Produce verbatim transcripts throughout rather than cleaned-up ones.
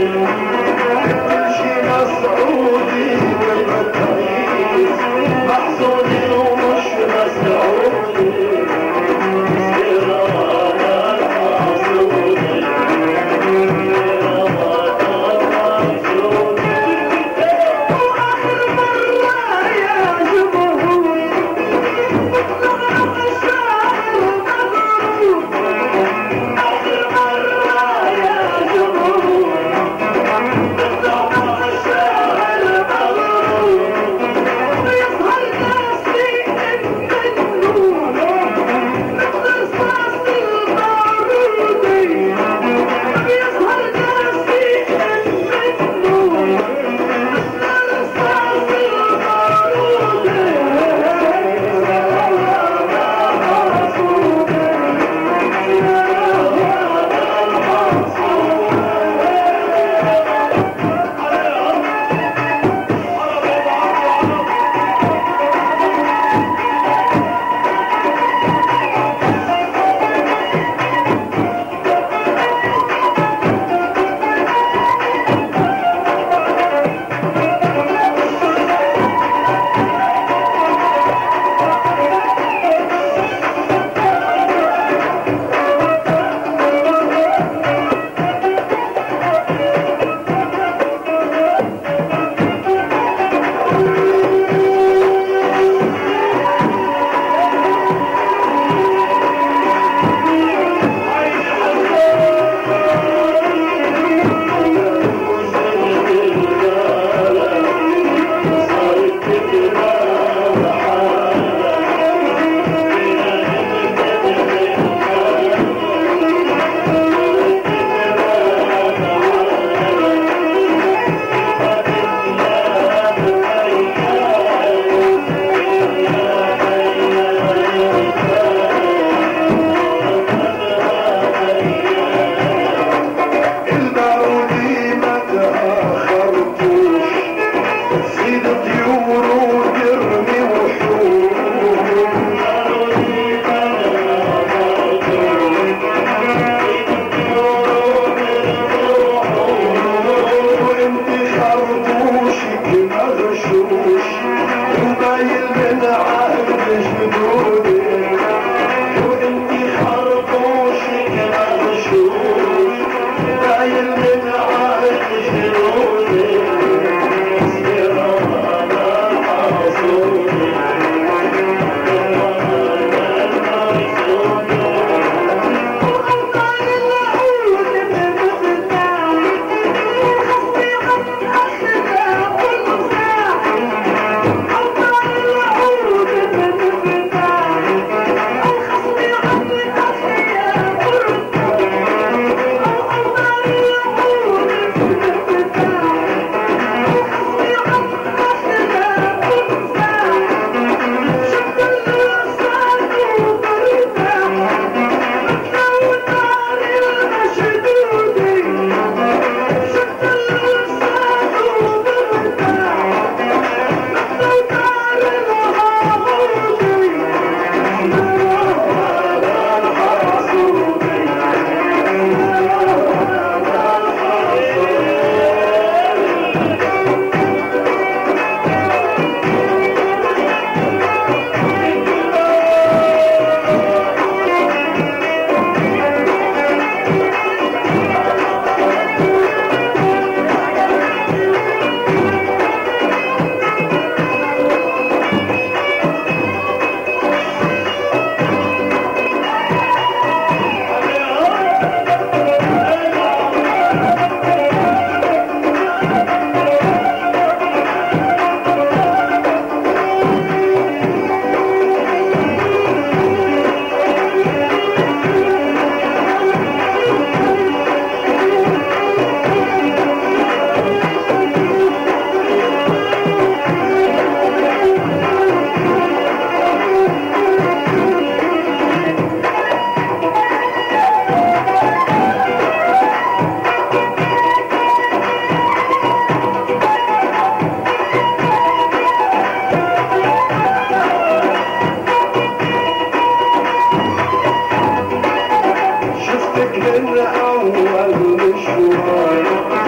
من أول مشوار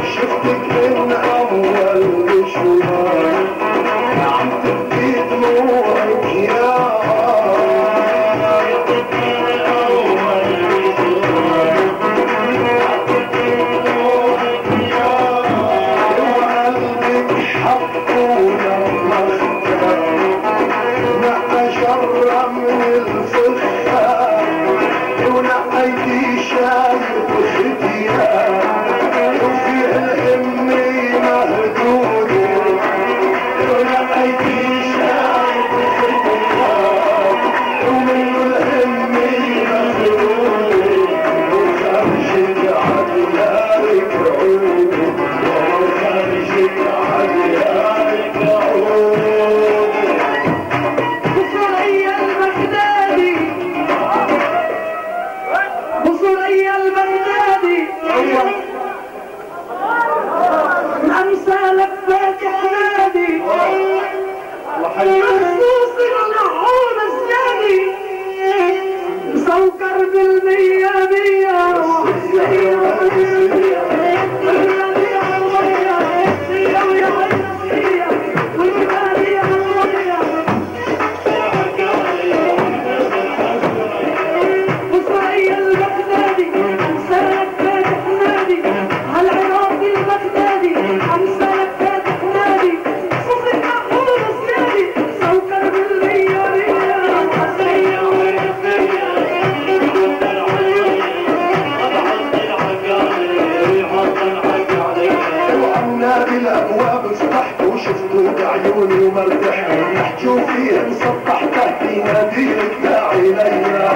شفتك من اول مشوار عم تبكي دموعك يا وقلبك حبه لما اختار نقى شر من الفخار ونقيتي شايف ختيان وفي الهمي مهدودة ونقيتي شايف ختيان ومن الهمي مهدودة وخرجت عديارك عودة وخرجت عديارك عودة بصرية البغدادي بصرية البغدادي أمثالك فاتح نادي مخصوص النحور الزيادي مسوكر بالمية مية بالابواب فتحت وشفت عيوني ومرتحت نحجو فيه مسطح تحتي ناديك داعي ليا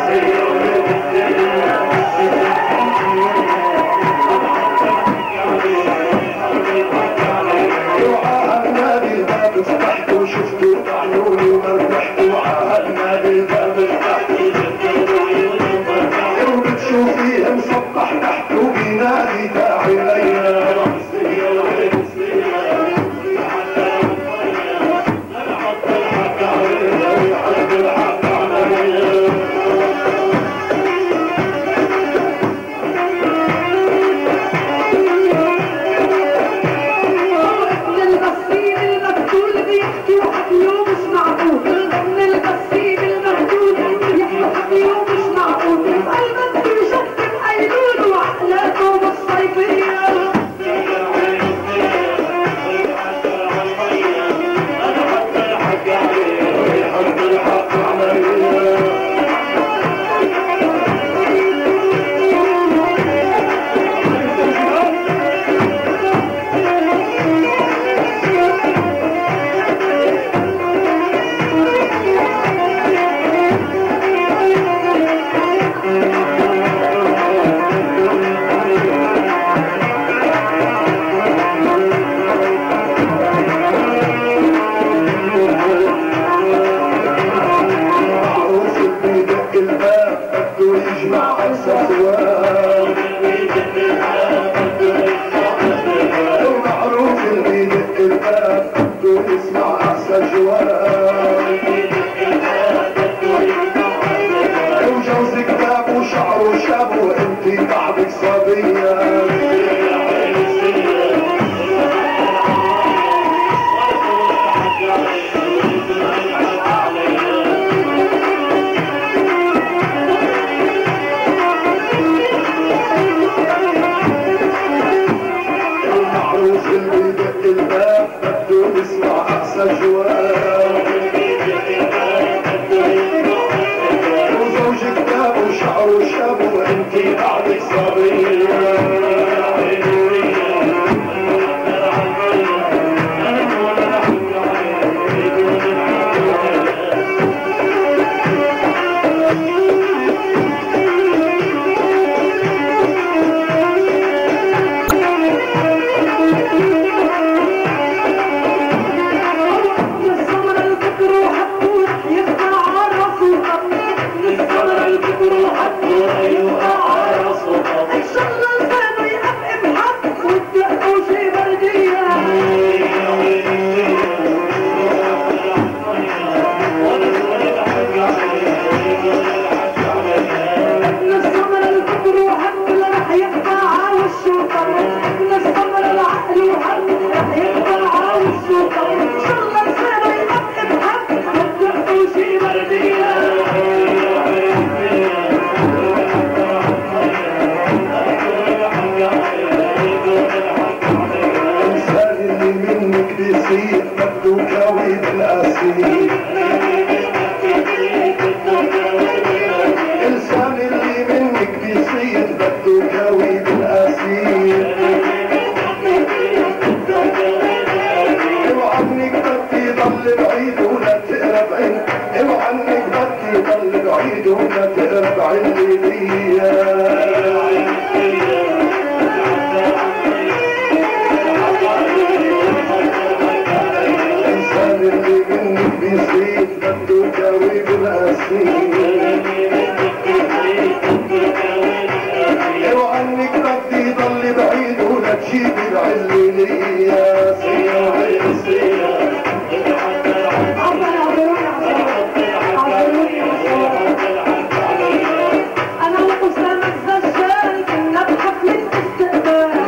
وعاهدنا بالباب فتحت وشفت عيوني ومرتحت وعاهدنا بالباب فتحت وشفت عيوني ومرتحت وبتشوفيه مسطح تحت وبينادي داعي ليا وجوزك باب وشعره شاب وانتي بعدك صبية المعروف اللي بدق الباب بده يسمع اقصى جواب وزوجك باب وشعره شاب وانتي بعدك صبية السيد بده يكاوي بالاسير اوعى عنك بدي ضل بعيد ولا تقرب عين اوعى عنك بدي ضل بعيد ولا تقرب عيني ليا اللي منك بيصيد بده يكاوي بالاسير اوعى عنك بدي ضل بعيد ولا تجيبي العلي ليا سيا سيا انا واسامة الزجال كنا بحفلة استقبال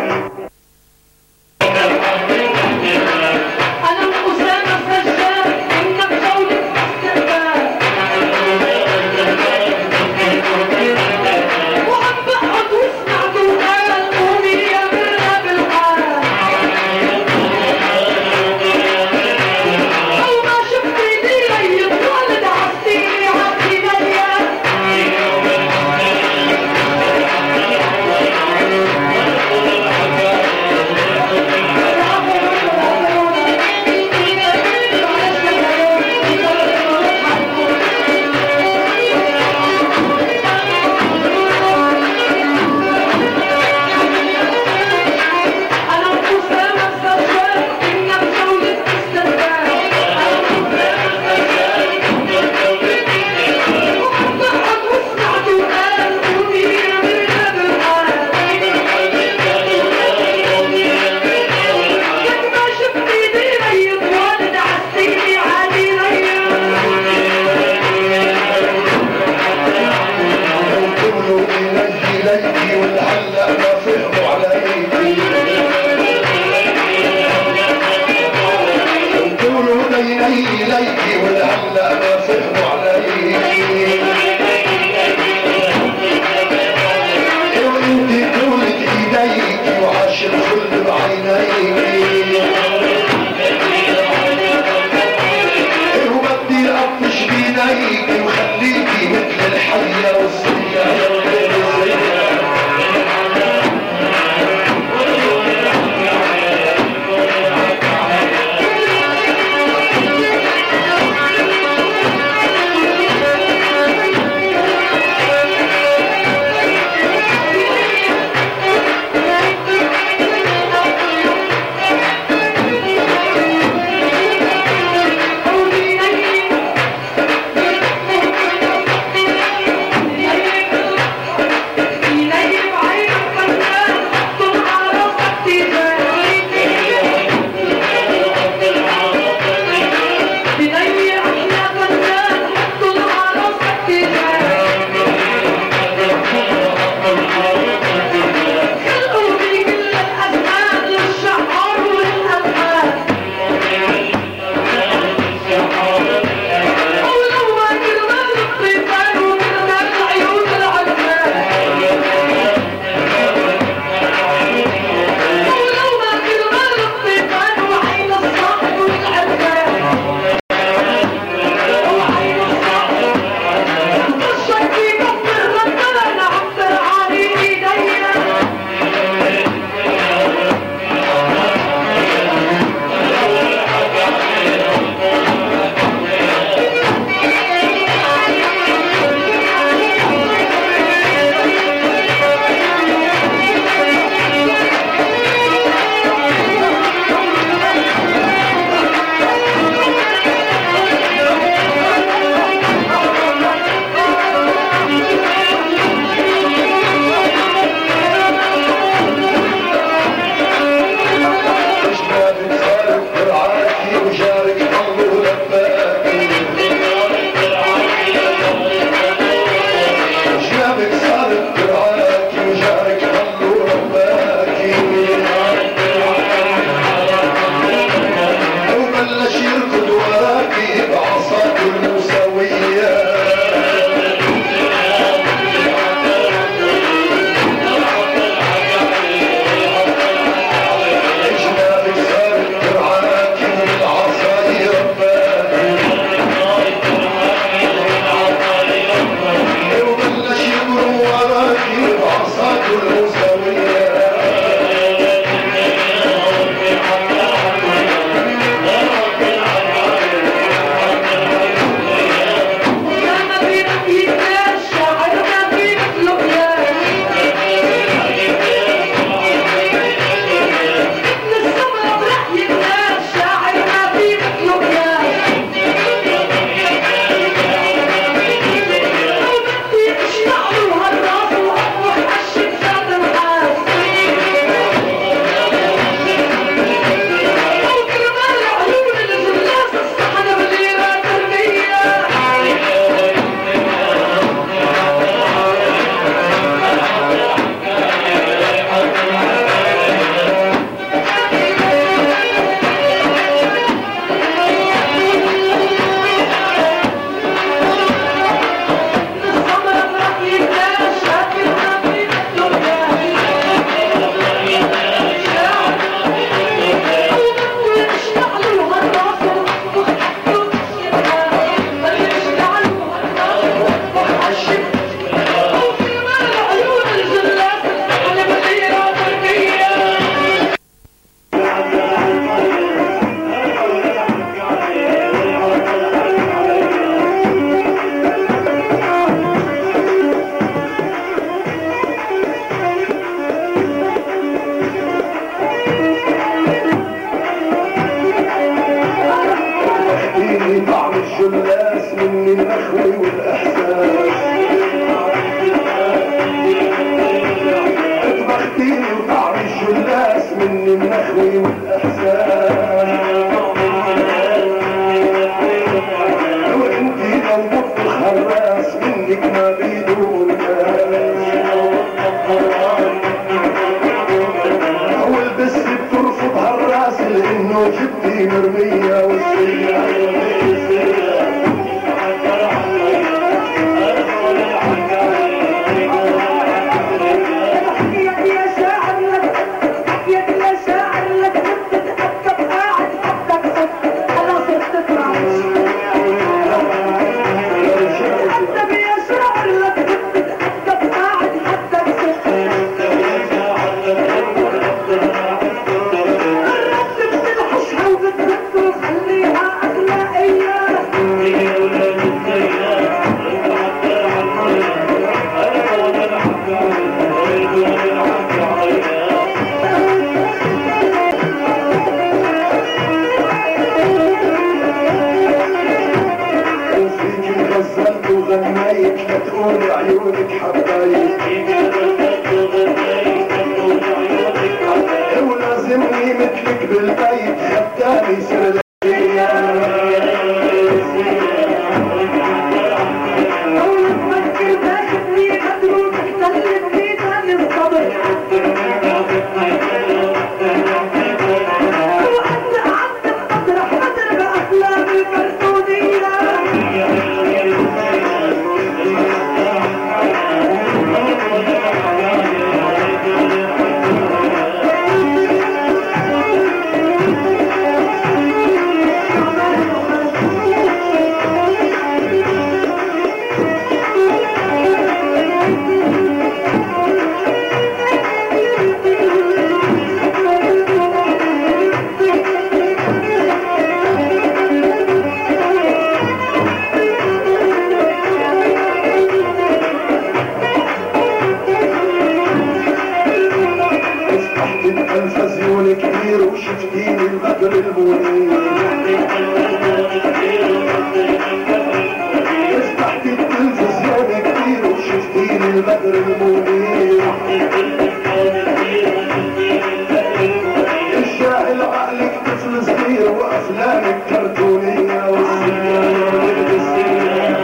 مرمية والسيارة تقول عيونك حبايب ولازمني مثلك بالبيت خدامي سر التلفزيون كبير وشفتيني البدر المنير فتحت التلفزيون كبير وشفتيني البدر المنير الجاهل عقلك طفل صغير وافلامك كرتونيه والسياره والسياره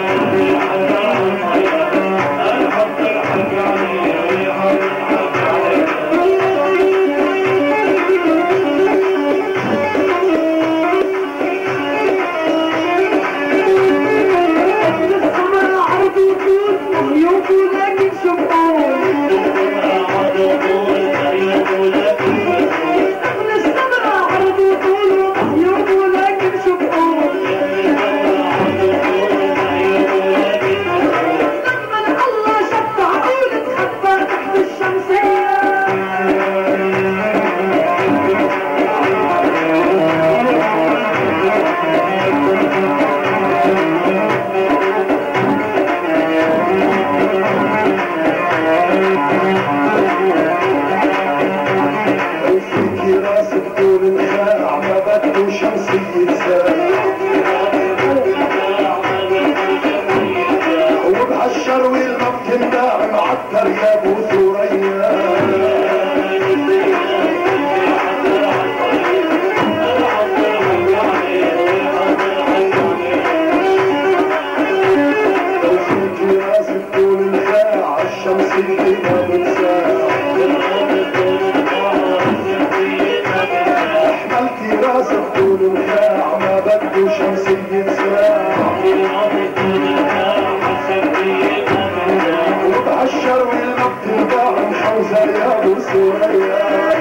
وبهالشروي الغبط الناعم عطر يا ابو ثريا لو فيكي راسك طول الخاع الشمسية ما بنساها حملتي راسك طول الخاع ما بده شمسية ساعة وبهالشروي الغبط الناعم حوزة يا ابو ثريا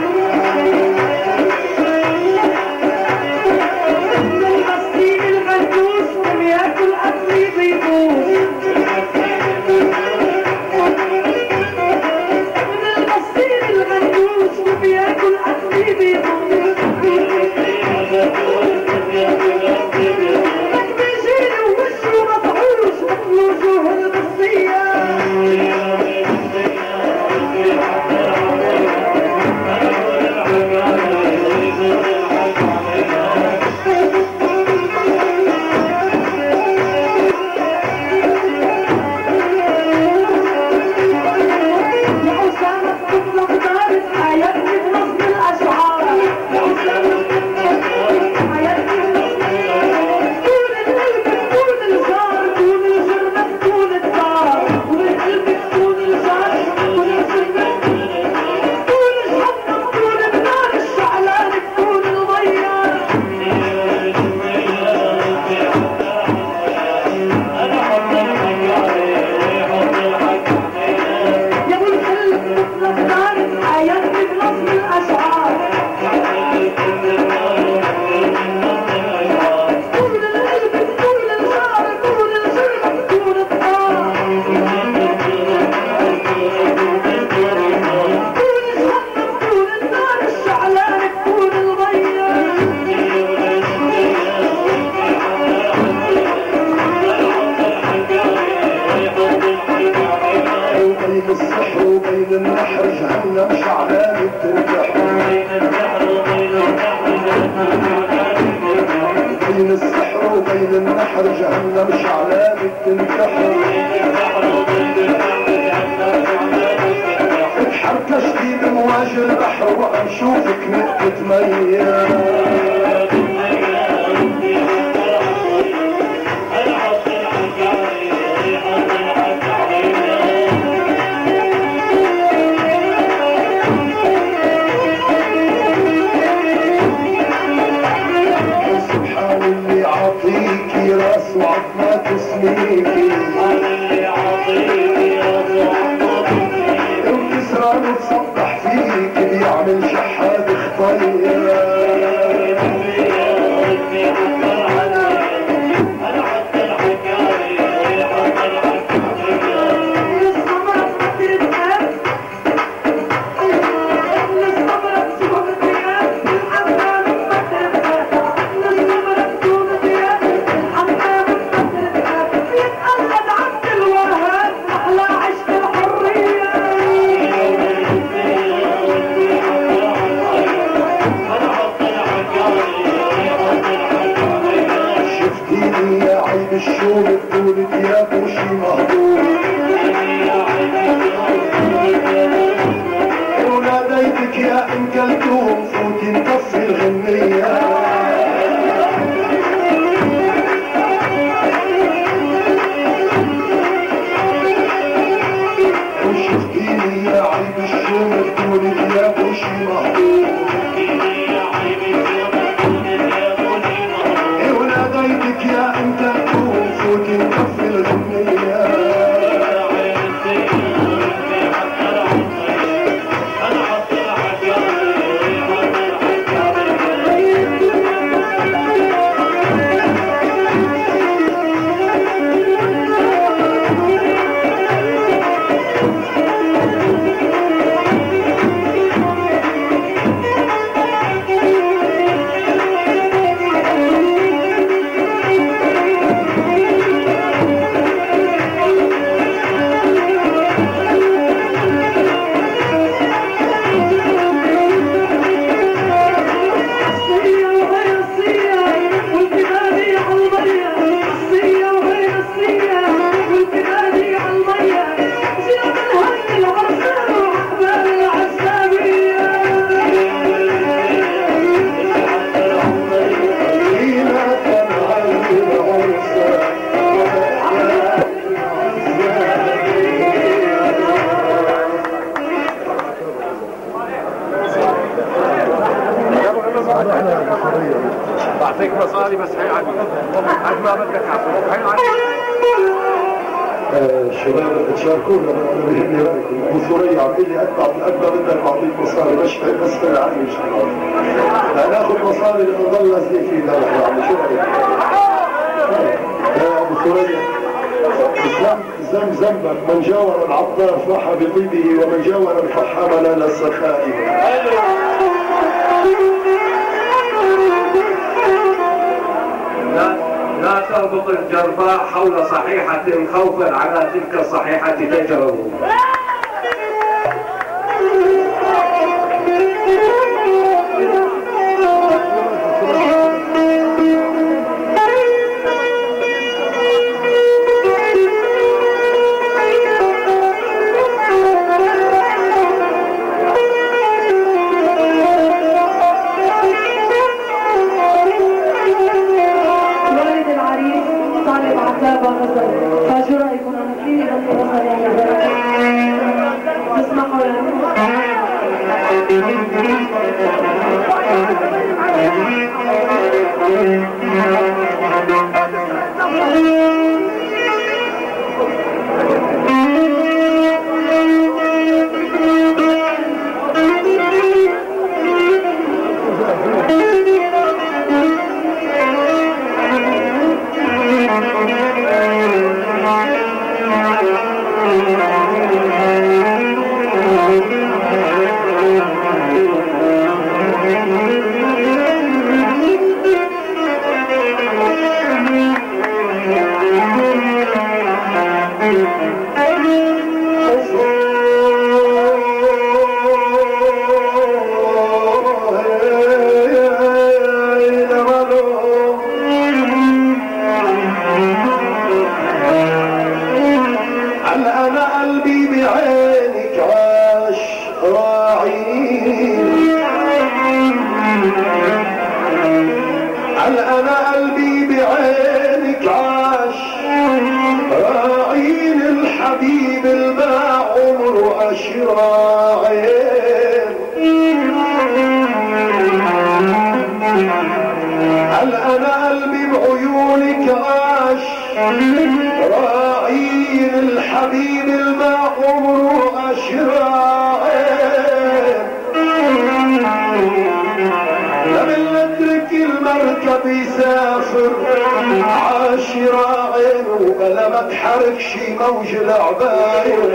علامة تنتحر بين السحر وبين النحر جهنم شعلانة تنتحر اتحركشتي بمواج البحر وأم شوفك نقطة مية عطيكي راس وعظمة تسميكي اللي عطيكي راس وعظمة تسميكي وتسرى وتصبح فيكي بيعمل شحات خطية الشوم بدون ثياب وشي مهضوم وناديتك يا ام كلثوم فوتي نطفي الغنية وشفتيني يا عيب الشوم بدون ثياب وشي مهضوم وناديتك يا ام كلثوم فوتي نطفي الغنية بعطيك مصاري بس هي عندي قد ما بدك اعطيك هي عندي. الشباب تشاركونا انا بيهمني رايكم ابو ثريا عم يقول لي اتبع قد ما بدك بعطيك مصاري بس بس طلع عني ان شاء الله. هناخذ مصاري لانه ضل لازقين فيه هذا يعني شو رايك؟ يا ابو ثريا زم ذنبك من جاور العطار فاح بطيبه ومن جاور الفحام نال السخائم. لا لا تربط الجرباء حول صحيحة خوفا على تلك الصحيحة تجرب. فشو رايكم انا كثير بطل يعني تسمحوا هل انا قلبي بعينك عاش راعين الحبيب الما عمره اشراعين هل انا قلبي بعيونك عاش راعين الحبيب الما عمره اشراعين لمن نترك المركب يسافر عاشراعين ولا ما تحركش موج العباية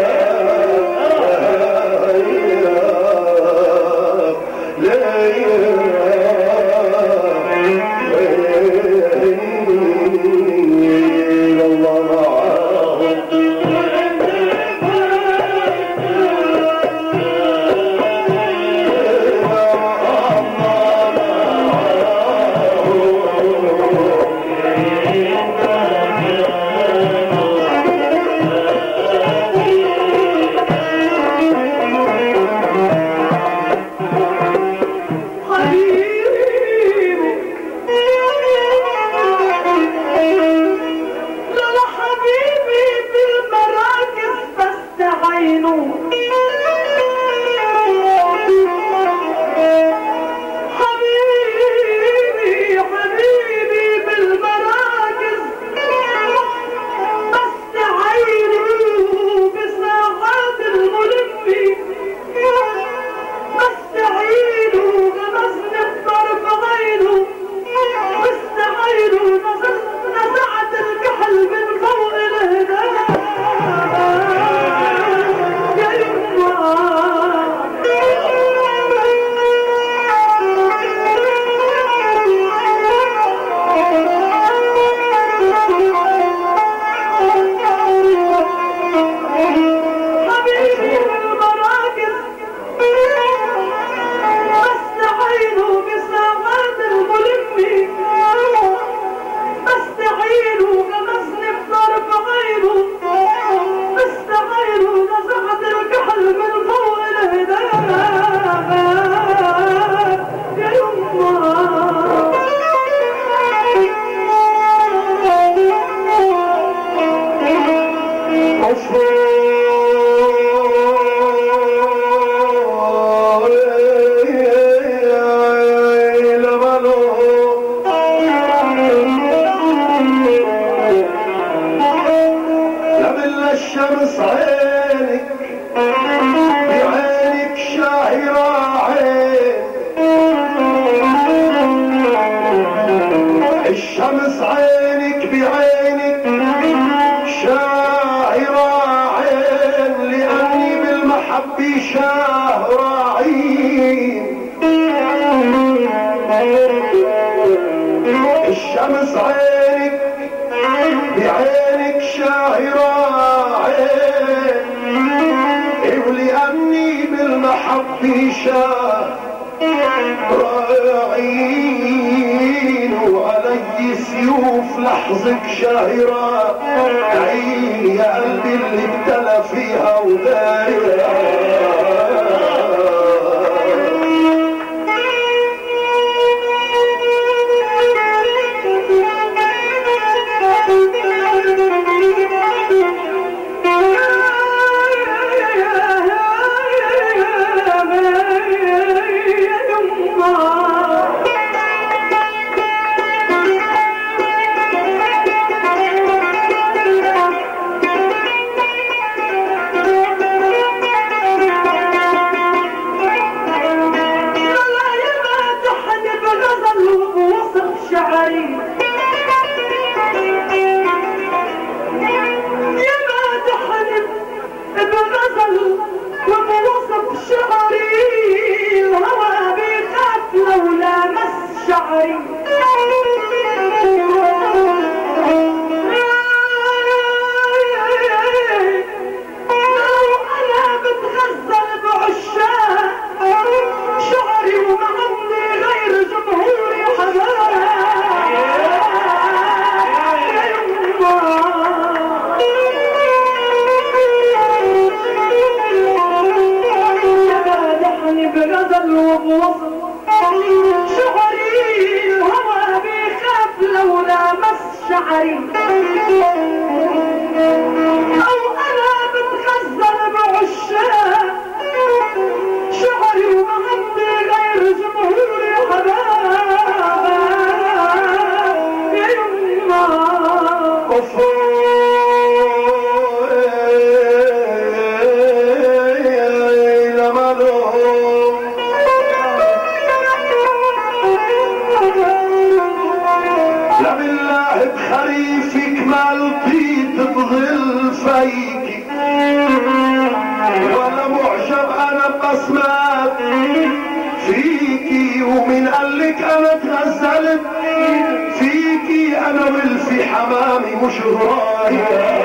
بغزل وبوصل شعري الهوى بخاف لامس شعري او انا بتغزل بعشاق شعري ومعدي غير جمهوري حباب يا يما بخريفك ما لقيت بظل فيكي ولا معجب انا بسمات فيكي ومن قالك انا تغزلت فيكي انا ولفي حمامي مش رايح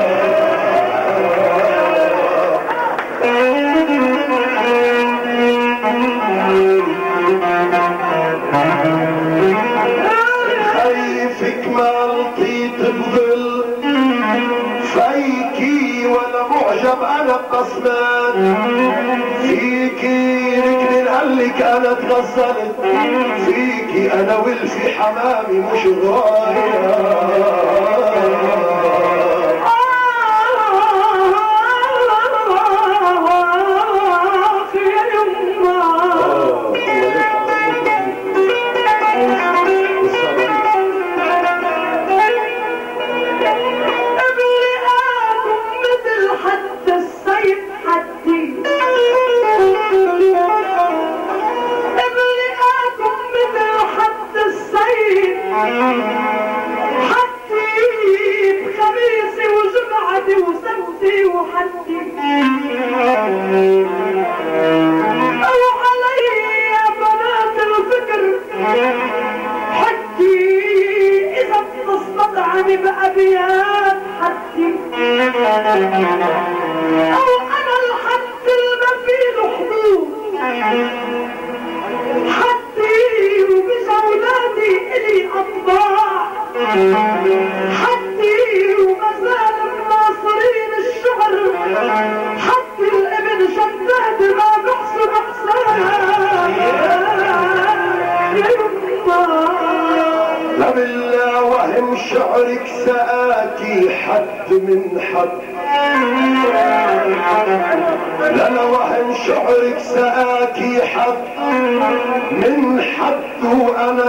خايفك ما لقيت بظل فيكي ولا معجب انا ببسمات فيكي ركن قالك انا تغزلت فيكي انا ولفي حمامي مش غاية بأبيات حدي أو أنا الحد اللي فيه حدود حدي وبجولاتي إلي أطباع حدي ومازال مناصرين الشعر حدي الابن شداد ما بحسن أحسان يا يما لا بالله وهم شعرك سآتي حد من حد لا لا وهم شعرك سآتي حد من حد وانا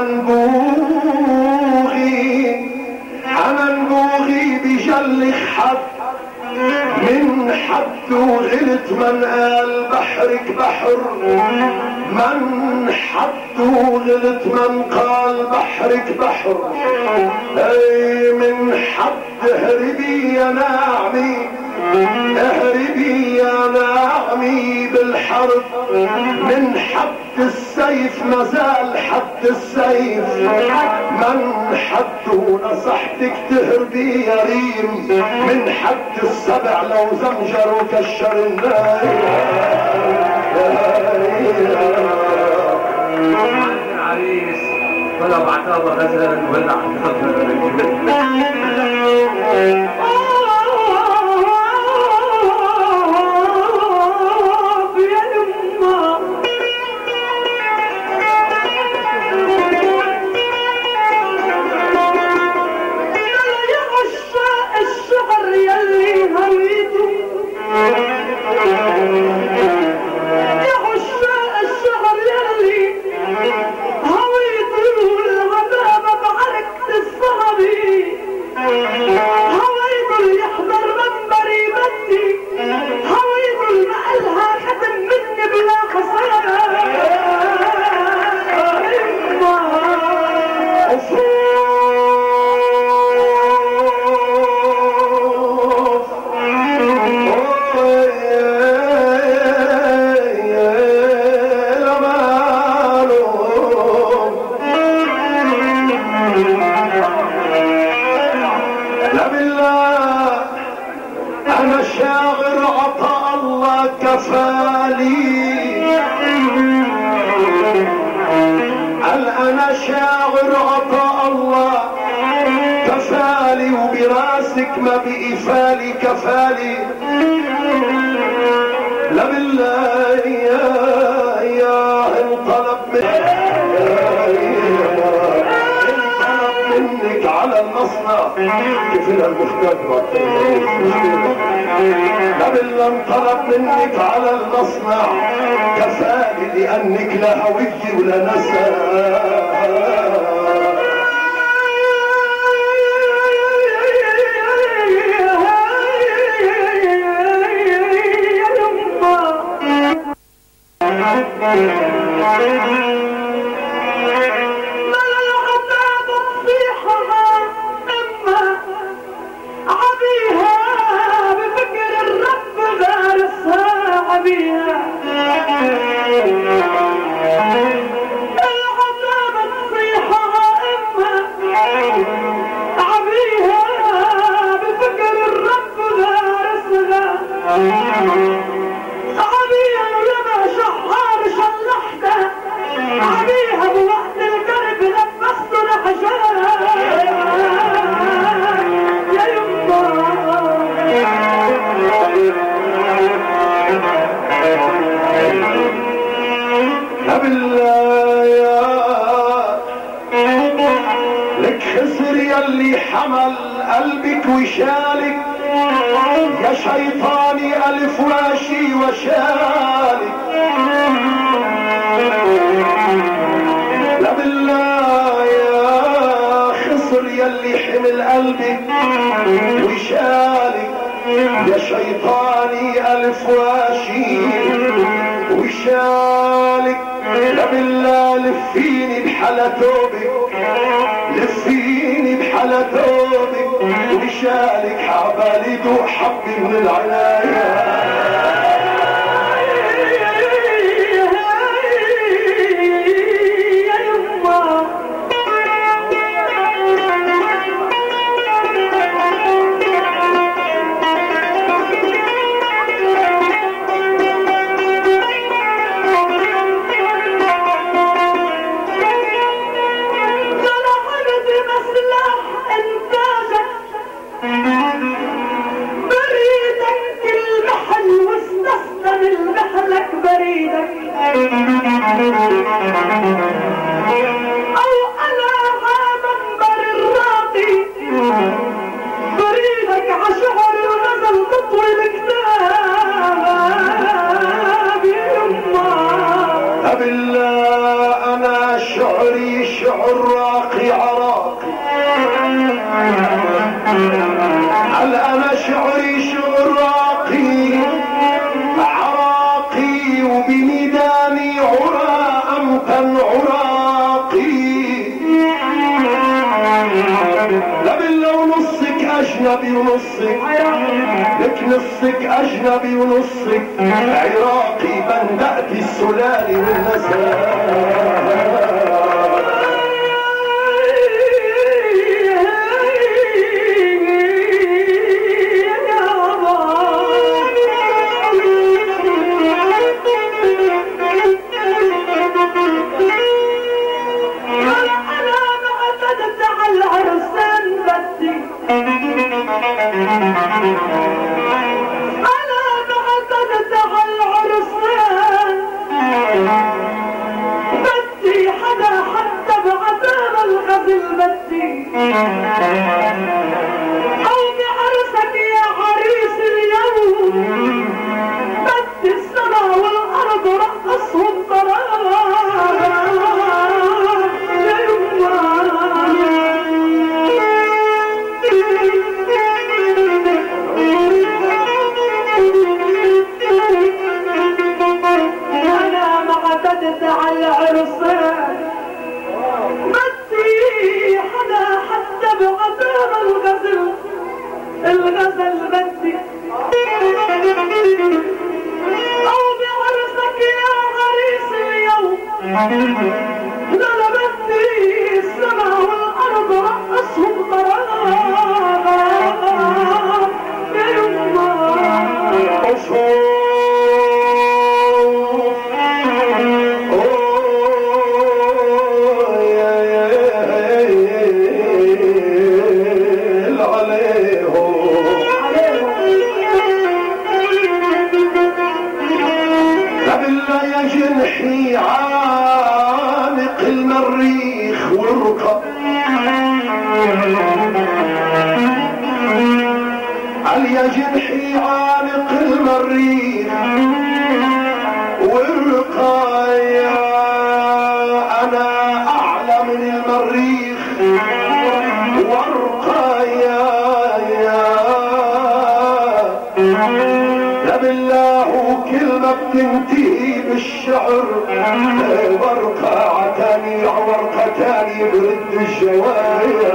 نبوغي انا نبوغي بجلخ حد من حد وغلت من قال بحرك بحر من حد وغلت من قال بحرك بحر اي من حد اهربي يا ناعمي اهربي يا ناعمي بالحرب من حد السيف مازال حد السيف من حد ونصحتك تهربي يا ريم من حد السبع لو زمجر وكشر النايم العريس ولو اعتبر غزلا ولع ما بإفالي كفالي لا بالله يا يا انطلب منك انطلب منك على كفلها المختار بعد قبل لم طلب منك على المصنع كفاني لانك لا هوية ولا نسب. اللي حمل قلبك وشالك يا شيطاني ألف واشي وشالك. لا بالله يا خسر يلي حمل قلبك وشالك يا شيطاني ألف واشي وشالك. لا بالله لفيني بحلا توبك لفيني بحلا توبك وشالك حبالي دوح حبي من العناية. أو أنا منبر الراقي بريدك عشعر ونزل تطوي الكتاب يما. بالله أنا شعري شعر راقي عراقي هل أنا شعري شعر راقي عراقي وبميداني عرا أمتن عراقي. لا بالله ونصك أجنبي ونصك لك نصك أجنبي ونصك عراقي بندأتي السلالي والنساء. أنا بعتدت على العرسان بدي حدا حتى بعذاب الغزل بدي أو بعرسك يا عريس اليوم بدي السماء والأرض رقصهم طراب يا يما. على العرسان بدي حدا حتى بعذاب الغزل الغزل بدي او بعرسك يا عريس اليوم لا لا بدي السماء والارض رقصهم طراب يا يما. جنحي عانق المريخ والركب يا جنحي عانق المريخ والرقايا انا اعلى من المريخ والرقايا يا بالله كلمة بتنتهي بالشعر ورقة تاني ورقة تاني برد الجوايا